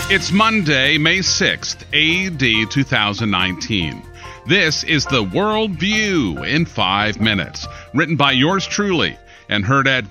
It's Monday, May 6th, AD 2019. This is the World View in 5 minutes, written by yours truly and heard at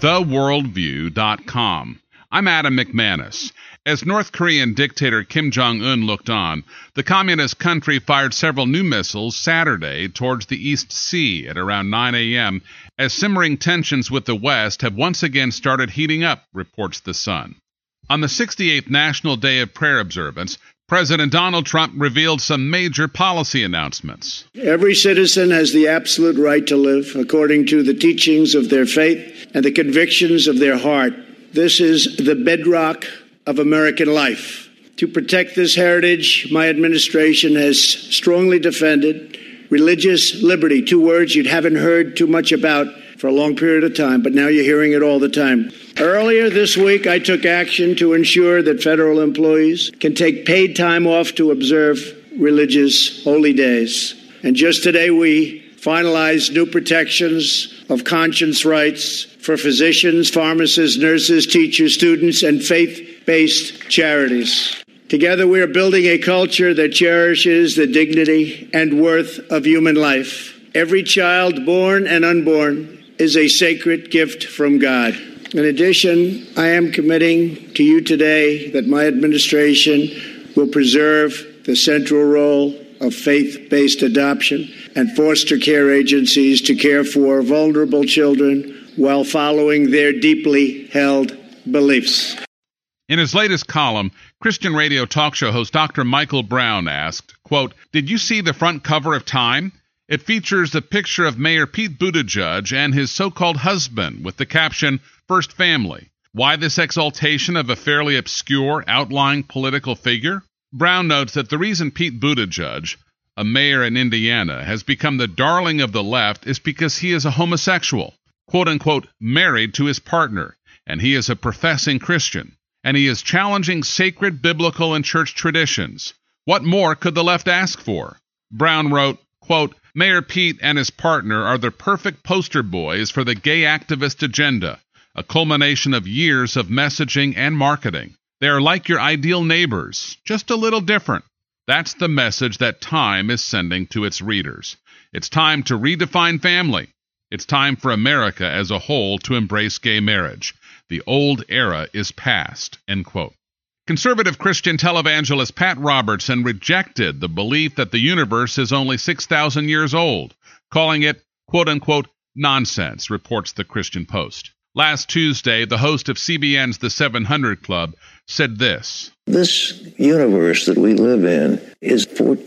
theworldview.com. I'm Adam McManus. As North Korean dictator Kim Jong-un looked on, the communist country fired several new missiles Saturday towards the East Sea at around 9 a.m. as simmering tensions with the West have once again started heating up, reports The Sun. On the 68th National Day of Prayer observance, President Donald Trump revealed some major policy announcements. Every citizen has the absolute right to live according to the teachings of their faith and the convictions of their heart. This is the bedrock of American life. To protect this heritage, my administration has strongly defended religious liberty, 2 words you haven't heard too much about for a long period of time, but now you're hearing it all the time. Earlier this week, I took action to ensure that federal employees can take paid time off to observe religious holy days. And just today, we finalized new protections of conscience rights for physicians, pharmacists, nurses, teachers, students, and faith-based charities. Together, we are building a culture that cherishes the dignity and worth of human life. Every child, born and unborn, is a sacred gift from God. In addition, I am committing to you today that my administration will preserve the central role of faith-based adoption and foster care agencies to care for vulnerable children while following their deeply held beliefs. In his latest column, Christian radio talk show host Dr. Michael Brown asked, quote, "Did you see the front cover of Time? It features a picture of Mayor Pete Buttigieg and his so-called husband with the caption, First Family. Why this exaltation of a fairly obscure, outlying political figure?" Brown notes that the reason Pete Buttigieg, a mayor in Indiana, has become the darling of the left is because he is a homosexual, quote-unquote, married to his partner, and he is a professing Christian, and he is challenging sacred biblical and church traditions. What more could the left ask for? Brown wrote, quote, "Mayor Pete and his partner are the perfect poster boys for the gay activist agenda, a culmination of years of messaging and marketing. They are like your ideal neighbors, just a little different. That's the message that Time is sending to its readers. It's time to redefine family. It's time for America as a whole to embrace gay marriage. The old era is past," end quote. Conservative Christian televangelist Pat Robertson rejected the belief that the universe is only 6,000 years old, calling it, quote-unquote, nonsense, reports the Christian Post. Last Tuesday, the host of CBN's The 700 Club said this. This universe that we live in is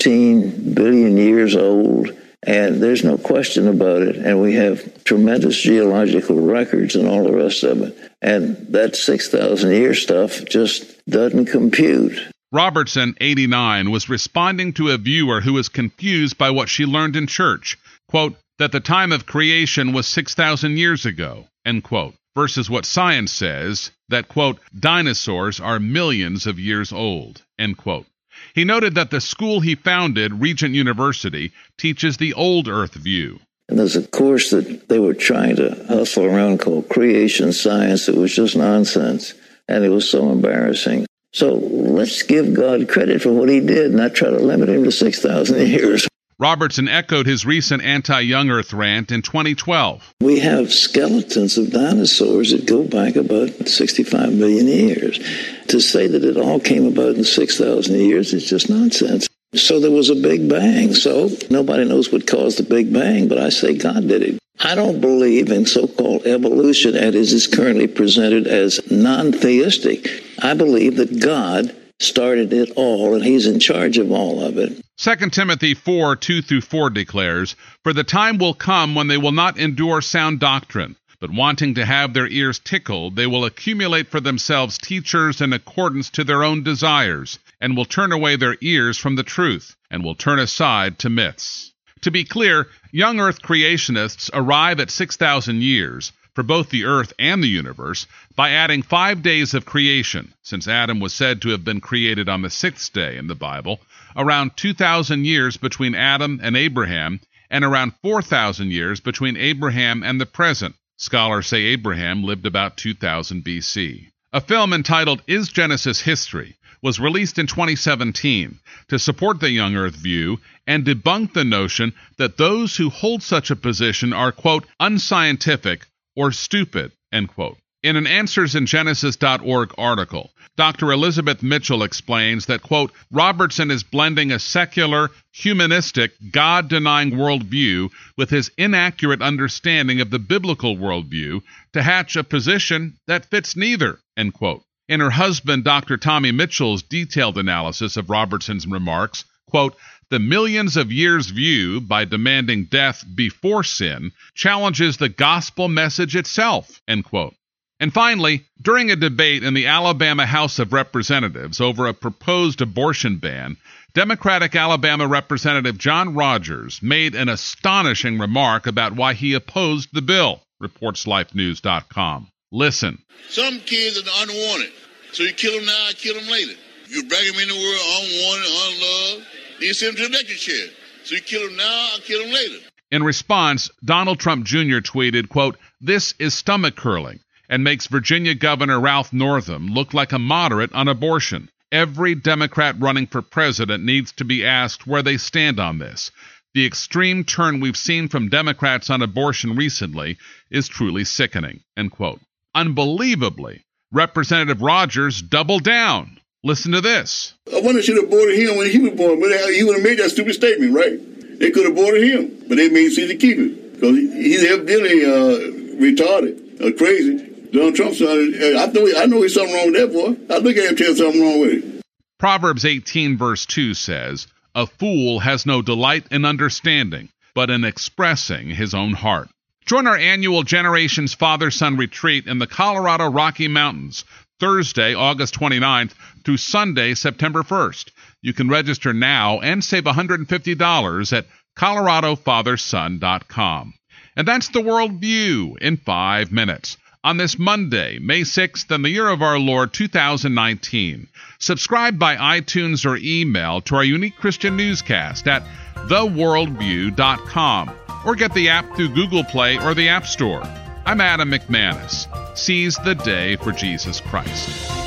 14 billion years old, and there's no question about it. And we have tremendous geological records and all the rest of it. And that 6,000 year stuff just doesn't compute. Robertson, 89, was responding to a viewer who was confused by what she learned in church, quote, that the time of creation was 6,000 years ago, end quote, versus what science says, that, quote, dinosaurs are millions of years old, end quote. He noted that the school he founded, Regent University, teaches the old Earth view. And there's a course that they were trying to hustle around called creation science. It was just nonsense, and it was so embarrassing. So let's give God credit for what he did, not try to limit him to 6,000 years. Robertson echoed his recent anti-young Earth rant in 2012. We have skeletons of dinosaurs that go back about 65 million years. To say that it all came about in 6,000 years is just nonsense. So there was a Big Bang. So nobody knows what caused the Big Bang, but I say God did it. I don't believe in so-called evolution as it is currently presented as non-theistic. I believe that God started it all, and he's in charge of all of it. 2 Timothy 4, 2-4 declares, "For the time will come when they will not endure sound doctrine, but wanting to have their ears tickled, they will accumulate for themselves teachers in accordance to their own desires, and will turn away their ears from the truth, and will turn aside to myths." To be clear, young Earth creationists arrive at 6,000 years, for both the Earth and the universe, by adding 5 days of creation, since Adam was said to have been created on the 6th day in the Bible, around 2,000 years between Adam and Abraham, and around 4,000 years between Abraham and the present. Scholars say Abraham lived about 2000 BC. A film entitled Is Genesis History was released in 2017 to support the young earth view and debunk the notion that those who hold such a position are, quote, unscientific or stupid, end quote. In an AnswersInGenesis.org article, Dr. Elizabeth Mitchell explains that, quote, Robertson is blending a secular, humanistic, God-denying worldview with his inaccurate understanding of the biblical worldview to hatch a position that fits neither, end quote. In her husband, Dr. Tommy Mitchell's detailed analysis of Robertson's remarks, quote, the millions of years view by demanding death before sin challenges the gospel message itself, end quote. And finally, during a debate in the Alabama House of Representatives over a proposed abortion ban, Democratic Alabama Representative John Rogers made an astonishing remark about why he opposed the bill, reports LifeNews.com. Listen. Some kids are unwanted, so you kill them now, kill them later. You bring them in the world unwanted, unloved, then you send them to the electric chair. So you kill them now, kill them later. In response, Donald Trump Jr. tweeted, quote, this is stomach-curling, and makes Virginia Governor Ralph Northam look like a moderate on abortion. Every Democrat running for president needs to be asked where they stand on this. The extreme turn we've seen from Democrats on abortion recently is truly sickening, end quote. Unbelievably, Representative Rogers doubled down. Listen to this. I wonder should have aborted him when he was born, but he would have made that stupid statement, right? They could have aborted him, but they made sense to keep it because he's evidently retarded or crazy. Donald Trump son, I know there's something wrong with that boy. I look at him and tell something wrong with it. Proverbs 18 verse 2 says, a fool has no delight in understanding, but in expressing his own heart. Join our annual Generations Father-Son Retreat in the Colorado Rocky Mountains, Thursday, August 29th through Sunday, September 1st. You can register now and save $150 at coloradofatherson.com. And that's the World View in 5 minutes. On this Monday, May 6th, in the year of our Lord 2019. Subscribe by iTunes or email to our unique Christian newscast at theworldview.com or get the app through Google Play or the App Store. I'm Adam McManus. Seize the day for Jesus Christ.